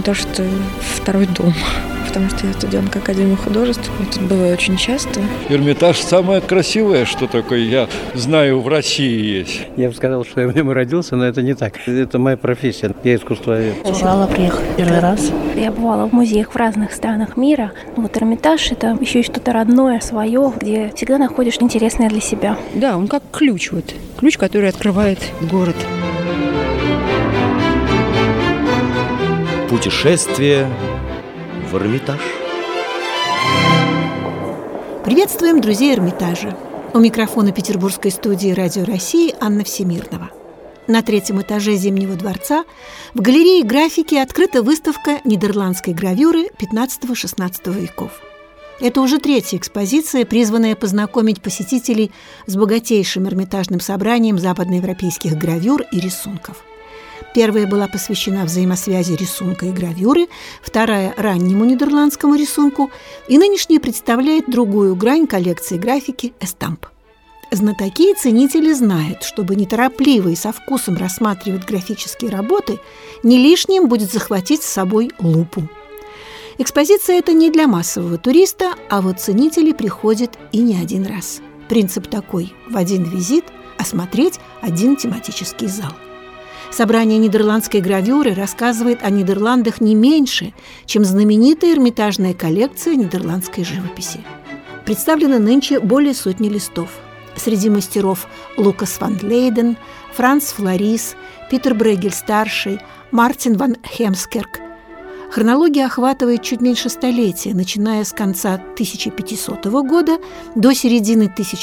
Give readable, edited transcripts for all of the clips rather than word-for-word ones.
Эрмитаж – это второй дом, потому что я студентка Академии художеств, и тут бываю очень часто. Эрмитаж самое красивое, что такое, я знаю, в России есть. Я бы сказал, что я в нем родился, но это не так. Это моя профессия. Я искусствовед. Урала приехала первый раз. Я бывала в музеях в разных странах мира. Вот Эрмитаж – это еще и что-то родное, свое, где всегда находишь интересное для себя. Да, он как ключ, ключ, который открывает город. Путешествие в Эрмитаж. Приветствуем друзей Эрмитажа. У микрофона петербургской студии «Радио России» Анна Всемирного. На третьем этаже Зимнего дворца в галерее графики открыта выставка нидерландской гравюры XV-XVI веков. Это уже третья экспозиция, призванная познакомить посетителей с богатейшим эрмитажным собранием западноевропейских гравюр и рисунков. Первая была посвящена взаимосвязи рисунка и гравюры, вторая – раннему нидерландскому рисунку, и нынешняя представляет другую грань коллекции графики – эстамп. Знатоки и ценители знают, чтобы неторопливо и со вкусом рассматривать графические работы, не лишним будет захватить с собой лупу. Экспозиция эта не для массового туриста, а вот ценители приходят и не один раз. Принцип такой – в один визит осмотреть один тематический зал. Собрание нидерландской гравюры рассказывает о Нидерландах не меньше, чем знаменитая эрмитажная коллекция нидерландской живописи. Представлено нынче более сотни листов. Среди мастеров Лукас ван Лейден, Франц Флорис, Питер Брегель-старший, Мартин ван Хемскерк. Хронология охватывает чуть меньше столетия, начиная с конца 1500 года до середины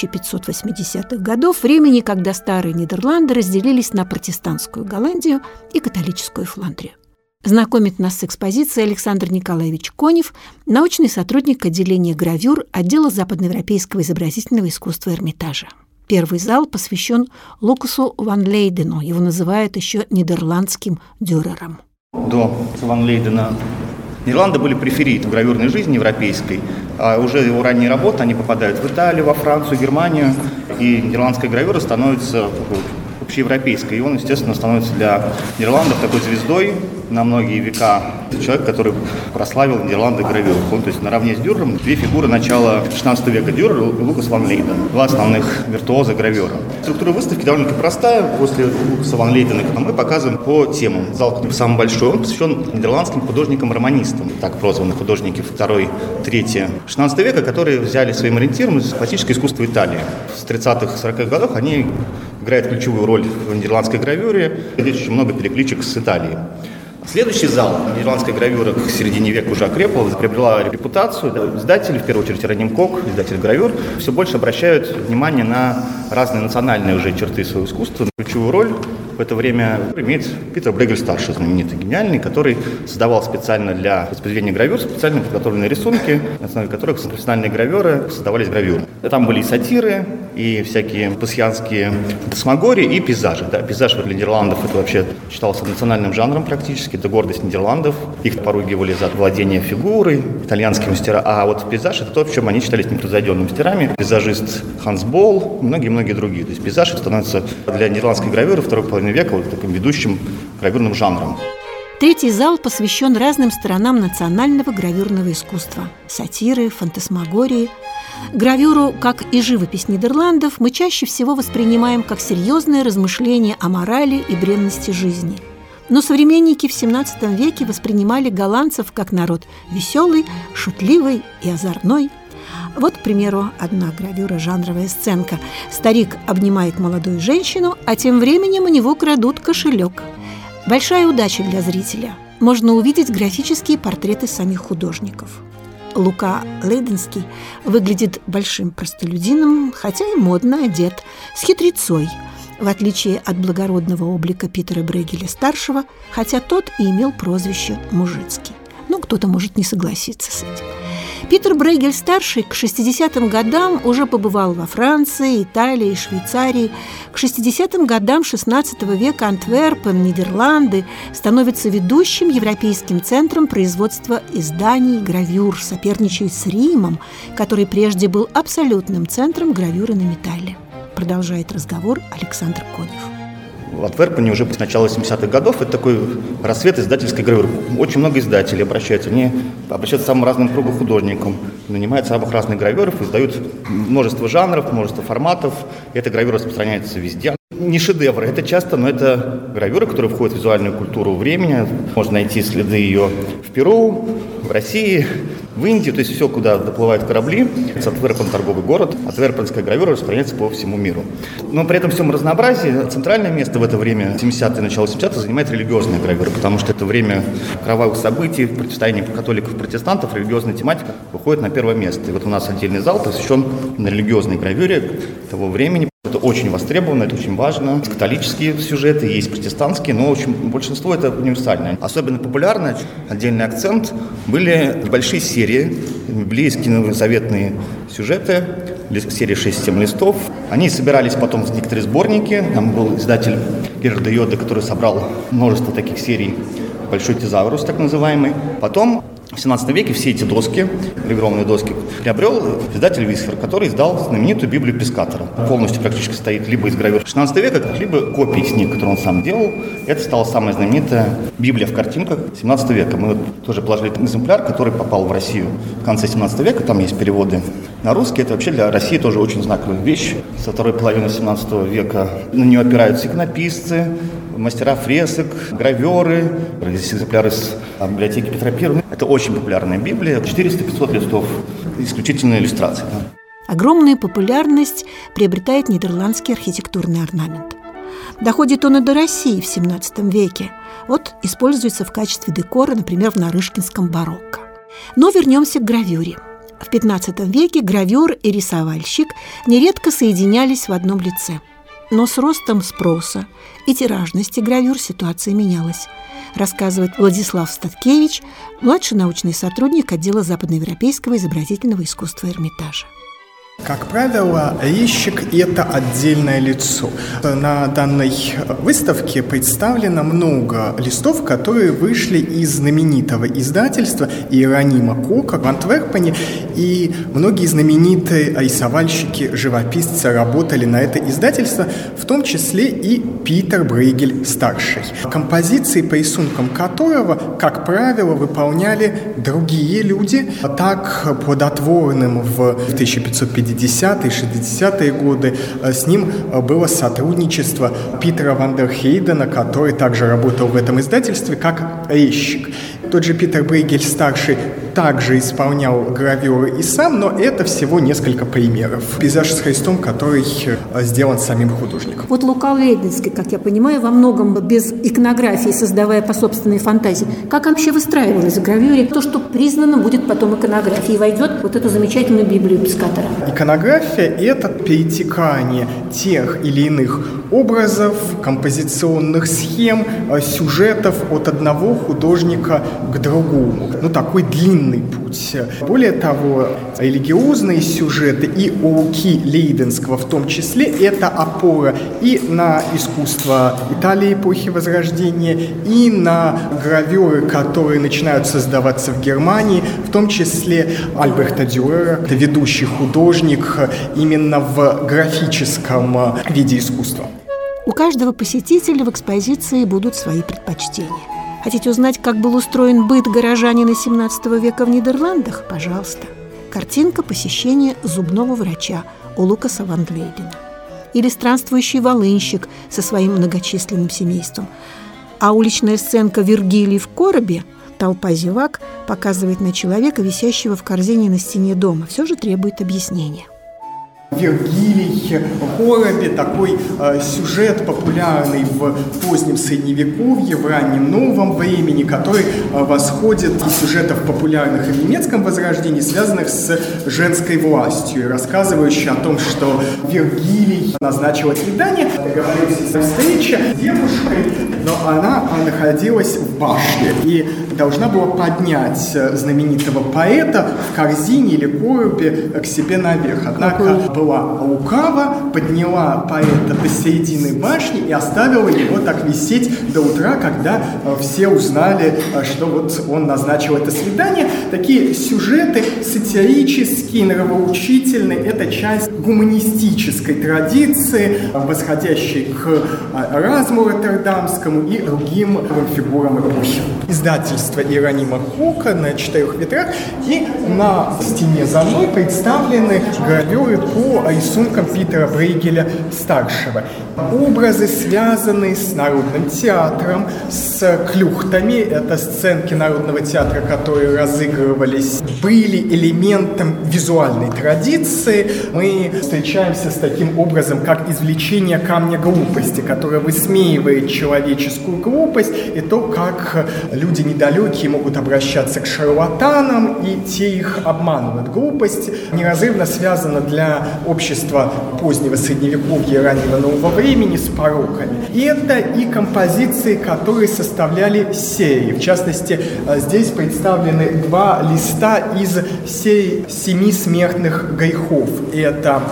1580-х годов, времени, когда старые Нидерланды разделились на протестантскую Голландию и католическую Фландрию. Знакомит нас с экспозицией Александр Николаевич Конев, научный сотрудник отделения гравюр отдела западноевропейского изобразительного искусства Эрмитажа. Первый зал посвящен Лукасу ван Лейдену, его называют еще нидерландским дюрером. До ван Лейдена Нидерланды были периферией гравюрной жизни европейской, а уже его ранние работы, они попадают в Италию, во Францию, Германию, и нидерландская гравюра становится общеевропейской, и он, естественно, становится для Нидерландов такой звездой на многие века. Человек, который прославил Нидерланды гравюру. Он, то есть, наравне с Дюрером две фигуры начала 16 века – Дюрер и Лукас ван Лейден, два основных виртуоза гравюра. Структура выставки довольно-таки простая. После Лукаса ван Лейдена мы показываем по темам. Зал самый большой, он посвящен нидерландским художникам-романистам, так прозваны художники 2-3 16 века, которые взяли своим ориентиром из классического искусства Италии. С 30-х, 40-х годов они играют ключевую роль в нидерландской гравюре. Здесь очень много перекличек с Италией. Следующий зал, нидерландская гравюра к середине века уже окрепла, приобрела репутацию. Издатели, в первую очередь Раним Кок, издатель гравюр, все больше обращают внимание на разные национальные уже черты своего искусства. Ключевую роль в это время имеет Питер Брегель-старший, знаменитый, гениальный, который создавал специально для воспроизведения гравюр специально подготовленные рисунки, на основе которых профессиональные граверы создавались гравюры. Там были и сатиры, и всякие пассианские фантасмагории, и пейзажи. Да, пейзаж для Нидерландов это вообще считался национальным жанром практически, это гордость Нидерландов. Их поругивали за владение фигурой, итальянские мастера. А вот пейзаж это то, в чем они считались непревзойденными мастерами. Пейзажист Ханс Болл, многие-многие другие. То есть пейзаж становится для нидерландской гравюры второй половины века вот таким ведущим гравюрным жанром. Третий зал посвящен разным сторонам национального гравюрного искусства – сатиры, фантасмагории. Гравюру, как и живопись Нидерландов, мы чаще всего воспринимаем как серьезное размышление о морали и бренности жизни. Но современники в XVII веке воспринимали голландцев как народ веселый, шутливый и озорной. Вот, к примеру, одна гравюра, жанровая сценка. Старик обнимает молодую женщину, а тем временем у него крадут кошелек. Большая удача для зрителя. Можно увидеть графические портреты самих художников. Лука Лейденский выглядит большим простолюдином, хотя и модно одет, с хитрецой, в отличие от благородного облика Питера Брегеля-старшего, хотя тот и имел прозвище «Мужицкий». Ну, кто-то может не согласиться с этим. Питер Брегель-старший к 60-м годам уже побывал во Франции, Италии, Швейцарии. К 60-м годам XVI века Антверпен, Нидерланды становятся ведущим европейским центром производства изданий гравюр, соперничает с Римом, который прежде был абсолютным центром гравюры на металле. Продолжает разговор Александр Конев. в Антверпене уже с начала 70-х годов. Это такой рассвет издательской гравюры. Очень много издателей обращаются. Они обращаются к самым разным кругу художникам, нанимают самых разных гравюров, издают множество жанров, множество форматов. И эта гравюра распространяется везде. Не шедевры, это часто, но это гравюра, которая входит в визуальную культуру времени. Можно найти следы ее в Перу, в России, в Индии, то есть все, куда доплывают корабли. Антверпен – торговый город, антверпенская гравюра распространяется по всему миру. Но при этом всем разнообразии центральное место в это время, 70-е, начало 70-х, занимает религиозная гравюра, потому что это время кровавых событий, противостояния католиков и протестантов, религиозная тематика выходит на первое место. И вот у нас отдельный зал посвящен религиозной гравюре того времени. Это очень востребовано, это очень важно. Есть католические сюжеты, есть протестантские, но большинство это универсальное. Особенно популярно, отдельный акцент, были небольшие серии, библейские заветные сюжеты, серия 6-7 листов. Они собирались потом в некоторые сборники. Там был издатель Герард Йода, который собрал множество таких серий, «Большой тезаурус» так называемый. Потом в 17 веке все эти доски, гравированные доски, приобрел издатель Висфер, который издал знаменитую Библию Пискатора. Полностью практически состоит либо из гравюр 16 века, либо копий с них, которые он сам делал. Это стала самая знаменитая Библия в картинках 17 века. Мы тоже положили экземпляр, который попал в Россию в конце 17 века. Там есть переводы на русский. Это вообще для России тоже очень знаковая вещь. Со второй половины 17 века на нее опираются иконописцы, мастера фресок, граверы. Здесь экземпляры из библиотеки Петра I. Это очень популярная Библия. 400-500 листов. Исключительная иллюстрация. Огромную популярность приобретает нидерландский архитектурный орнамент. Доходит он и до России в XVII веке. Вот используется в качестве декора, например, в нарышкинском барокко. Но вернемся к гравюре. В XV веке гравер и рисовальщик нередко соединялись в одном лице. Но с ростом спроса и тиражности гравюр ситуация менялась, рассказывает Владислав Статкевич, младший научный сотрудник отдела западноевропейского изобразительного искусства Эрмитажа. Как правило, резчик – это отдельное лицо. На данной выставке представлено много листов, которые вышли из знаменитого издательства Иеронима Кока в Антверпене, и многие знаменитые рисовальщики, живописцы работали на это издательство, в том числе и Питер Брейгель-старший, композиции по рисункам которого, как правило, выполняли другие люди. Так, плодотворным в 1550-е, 60-е годы с ним было сотрудничество Питера ван дер Хейдена, который также работал в этом издательстве как резчик. Тот же Питер Брейгель-старший также исполнял гравюры и сам, но это всего несколько примеров. Пейзаж с Христом, который сделан самим художником. Вот Лука Лейденский, как я понимаю, во многом без иконографии, создавая по собственной фантазии. Как вообще выстраивалось в гравюре то, что признано будет потом иконографией, войдет в вот эту замечательную Библию Пискатора? Иконография – это перетекание тех или иных образов, композиционных схем, сюжетов от одного художника к другому. Такой длинный путь. Более того, религиозные сюжеты и у Луки Лейденского в том числе – это опора и на искусство Италии эпохи Возрождения, и на гравюры, которые начинают создаваться в Германии, в том числе Альбрехта Дюрера, ведущий художник именно в графическом виде искусства. У каждого посетителя в экспозиции будут свои предпочтения. Хотите узнать, как был устроен быт горожанина XVII века в Нидерландах? Пожалуйста. Картинка посещения зубного врача у Лукаса ван Лейдена. Или странствующий волынщик со своим многочисленным семейством. А уличная сценка Вергилий в коробе, толпа зевак, показывает на человека, висящего в корзине на стене дома. Все же требует объяснения. Вергилий в коробе, такой сюжет популярный в позднем Средневековье, в раннем Новом времени, который восходит из сюжетов популярных в немецком Возрождении, связанных с женской властью, рассказывающий о том, что Вергилий назначил свидание, договорился о встрече с девушкой, но она находилась в башне и должна была поднять знаменитого поэта в корзине или коробе к себе наверх. Однако была лукава, подняла поэта до середины башни и оставила его так висеть до утра, когда все узнали, что вот он назначил это свидание. Такие сюжеты сатирические, нравоучительные, это часть гуманистической традиции, восходящей к Эразму Роттердамскому и другим фигурам эпохи. Издательство Иеронима Кока на 4 ветрах, и на стене за мной представлены гравюры по рисункам Питера Брейгеля-старшего. Образы, связанные с Народным театром, с клюхтами, это сценки Народного театра, которые разыгрывались, были элементом визуальной традиции. Мы встречаемся с таким образом, как извлечение камня глупости, которое высмеивает человеческую глупость и то, как люди недалекие могут обращаться к шарлатанам, и те их обманывают. Глупость неразрывно связана для общества позднего Средневековья и раннего Нового времени с пороками. И это и композиции, которые составляли серии. В частности, здесь представлены 2 листа из серии 7 смертных грехов. Это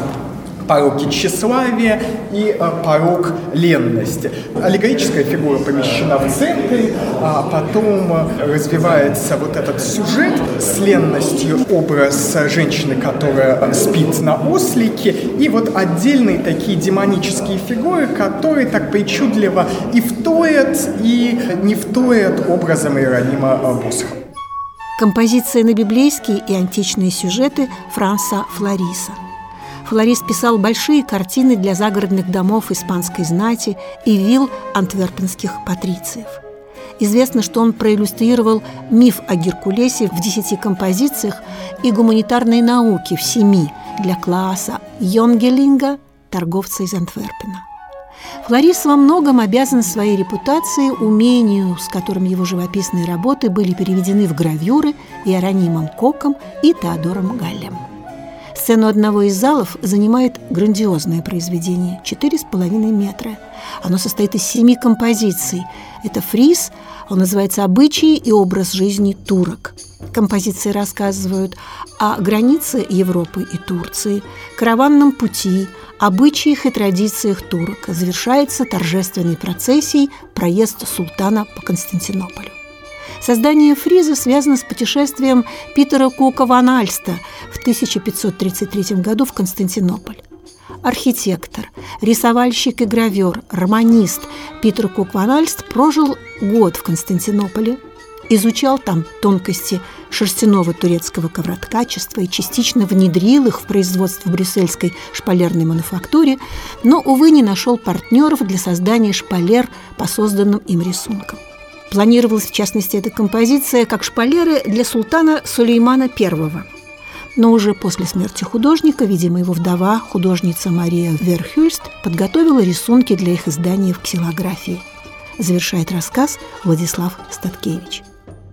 порок тщеславия и порок ленности. Аллегорическая фигура помещена в центре, а потом развивается вот этот сюжет с ленностью, образ женщины, которая спит на ослике, и вот отдельные такие демонические фигуры, которые так причудливо и вторят, и не вторят образом Иеронима Босха. Композиция на библейские и античные сюжеты Франса Флориса. Флорис писал большие картины для загородных домов испанской знати и вилл антверпенских патрициев. Известно, что он проиллюстрировал миф о Геркулесе в 10 композициях и гуманитарные науки в 7 для Клааса Йонгелинга, торговца из Антверпена. Флорис во многом обязан своей репутации, умению, с которым его живописные работы были переведены в гравюры Иеронимом Коком и Теодором Галлем. Сцену одного из залов занимает грандиозное произведение – 4,5 метра. Оно состоит из 7 композиций. Это фриз, он называется «Обычаи и образ жизни турок». Композиции рассказывают о границе Европы и Турции, караванном пути, обычаях и традициях турок. Завершается торжественной процессией проезд султана по Константинополю. Создание фриза связано с путешествием Питера Кока ван Альста в 1533 году в Константинополь. Архитектор, рисовальщик и гравер, романист Питер Кок ван Альст прожил год в Константинополе, изучал там тонкости шерстяного турецкого ковроткачества и частично внедрил их в производство брюссельской шпалерной мануфактуре, но, увы, не нашел партнеров для создания шпалер по созданным им рисункам. Планировалась, в частности, эта композиция как шпалеры для султана Сулеймана I. Но уже после смерти художника, видимо, его вдова, художница Мария Верхюльст, подготовила рисунки для их издания в ксилографии. Завершает рассказ Владислав Статкевич.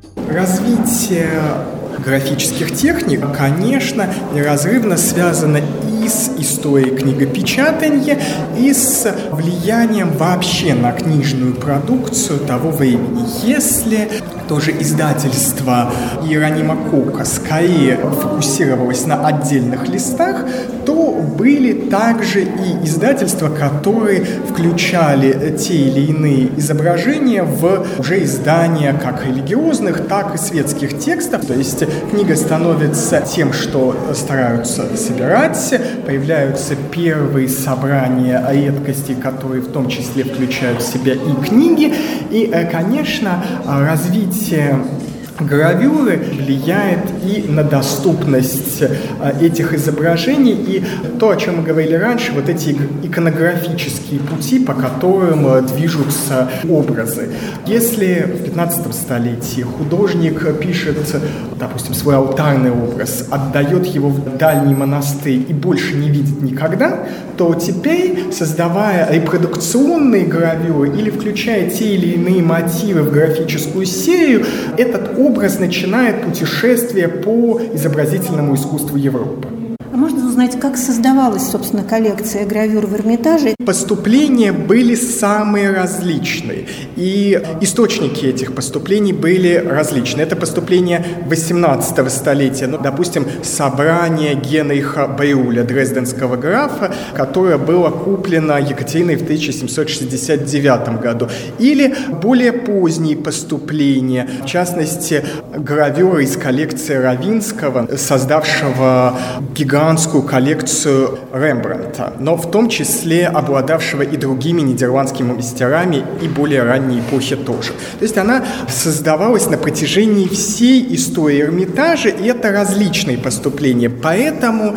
Развитие графических техник, конечно, неразрывно связано и с историей книгопечатания, и с влиянием вообще на книжную продукцию того времени. Если тоже издательство Иеронима Кока скорее фокусировалось на отдельных листах, то были также и издательства, которые включали те или иные изображения в уже издания как религиозных, так и светских текстов. То есть книга становится тем, что стараются собирать, появляются первые собрания редкостей, которые в том числе включают в себя и книги. И, конечно, развитие гравюры влияет и на доступность этих изображений, и то, о чем мы говорили раньше, вот эти иконографические пути, по которым движутся образы. Если в 15 столетии художник пишет, допустим, свой алтарный образ, отдает его в дальний монастырь и больше не видит никогда, то теперь, создавая репродукционные гравюры или включая те или иные мотивы в графическую серию, этот образ начинает путешествие по изобразительному искусству Европы. А можно узнать, как создавалась, собственно, коллекция гравюр в Эрмитаже. Поступления были самые различные, и источники этих поступлений были различные. Это поступления 18 столетия, допустим, собрание Генриха Бриуля, дрезденского графа, которое было куплено Екатериной в 1769 году, или более поздние поступления, в частности, гравюры из коллекции Равинского, создавшего гигантскую коллекцию Рембрандта, но в том числе обладавшего и другими нидерландскими мастерами и более ранней эпохи тоже. То есть она создавалась на протяжении всей истории Эрмитажа, и это различные поступления. Поэтому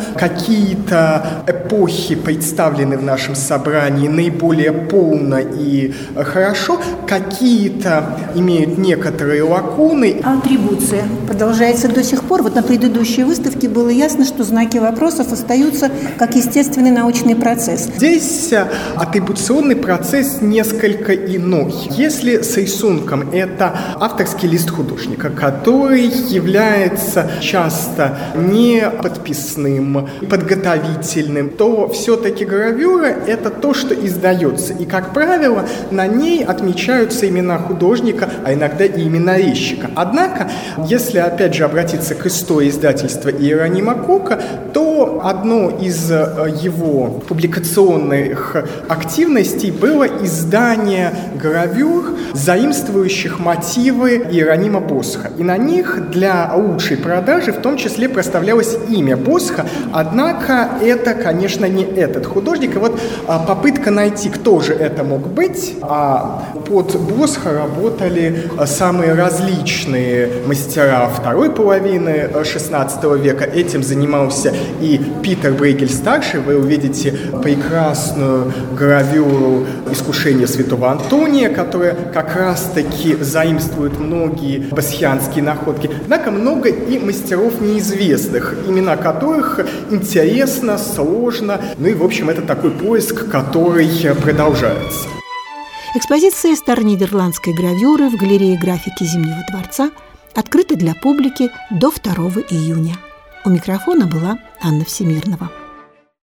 какие-то эпохи представлены в нашем собрании наиболее полно и хорошо, какие-то имеют некоторые лакуны. Атрибуция продолжается до сих пор. Вот на предыдущей выставке было ясно, что знаки вопросов остаются как естественный научный процесс. Здесь атрибуционный процесс несколько иной. Если с рисунком это авторский лист художника, который является часто не подписным, подготовительным, то все-таки гравюра – это то, что издается. И, как правило, на ней отмечаются имена художника, а иногда и имена резчика. Однако, если, опять же, обратиться к истории издательства Иеронима Кока, то одно из его публикационных активностей было издание гравюр, заимствующих мотивы Иеронима Босха. И на них для лучшей продажи в том числе проставлялось имя Босха, однако это, конечно, не этот художник. И вот попытка найти, кто же это мог быть, а под Босха работали самые различные мастера второй половины XVI века. Этим занимался и Питер Брейгель-старший. Вы увидите прекрасную гравюру «Искушение святого Антония», которая как раз-таки заимствует многие босхианские находки. Однако много и мастеров неизвестных, имена которых интересно, сложно. Ну и, в общем, это такой поиск, который продолжается. Экспозиция старонидерландской гравюры в галерее графики Зимнего дворца открыта для публики до 2 июня. У микрофона была Анна Всемирнова.